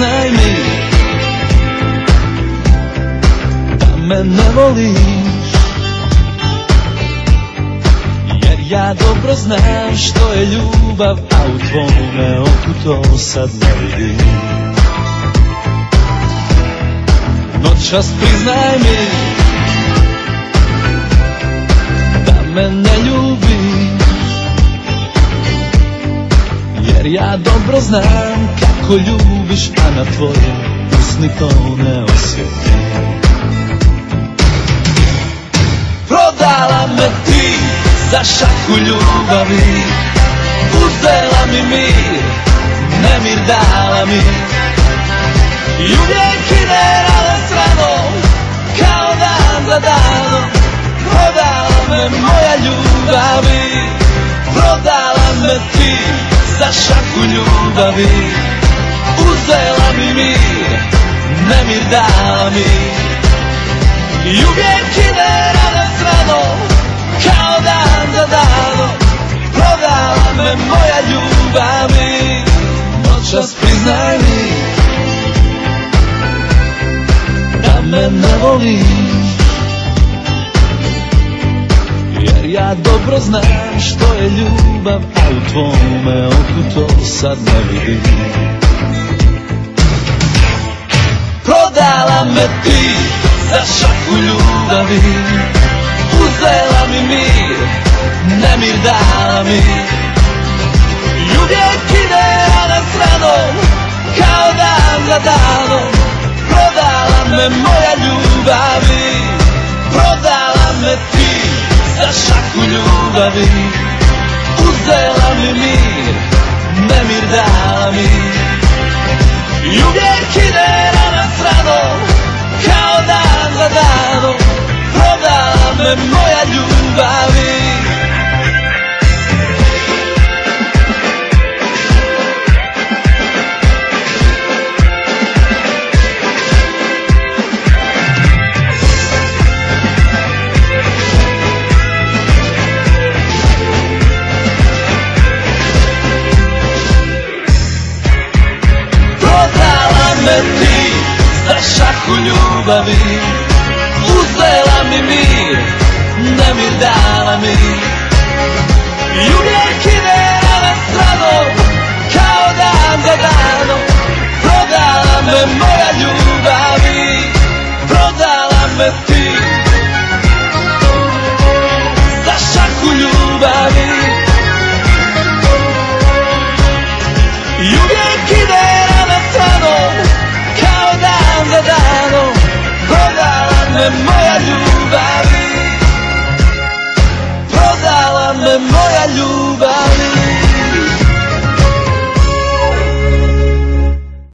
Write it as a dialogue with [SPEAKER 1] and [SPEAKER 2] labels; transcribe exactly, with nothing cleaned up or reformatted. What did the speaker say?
[SPEAKER 1] priznaj mi da me ne voliš, jer ja dobro znam što je ljubav, a u tvome oku to sad ne vidim. Noćas priznaj mi da me ne ljubiš, jer ja dobro znam kako ljubiš, a na tvoje usni to ne osjetim. Prodala me ti za šaku ljubavi, uzela mi mir, nemir dala mi, i uvijek ide radan s ranom, kao dan za danom. Prodala me moja ljubavi, prodala me ti za šaku ljubavi, uzela mi mir, nemir dala mi, i uvijek ide radan s ranom, kao dan za danom. Prodala me moja ljubavi, noćas priznaj mi da me ne voliš, jer ja dobro znam što je ljubav, a u tvome oku to sad ne vidim. Prodala me ti za šaku ljubavi, uzela mi mir, nemir dala mi, i uvijek ide radan s ranom, kao dan za danom. Prodala me moja ljubavi, prodala me ti za šaku ljubavi, uzela mi mir, nemir dala mi, i uvijek ide radan s ranom, kao dan za danom. Prodala me moja ljubavi. Ti za šaku ljubavi, uzela mi mir, nemir dala mi, i uvijek ide radan s ranom, kao dan za danom. Prodala me moja ljubavi, prodala me ti za šaku ljubavi, i uvijek ide radan s ranom, kao dan za danom. Prodala me moja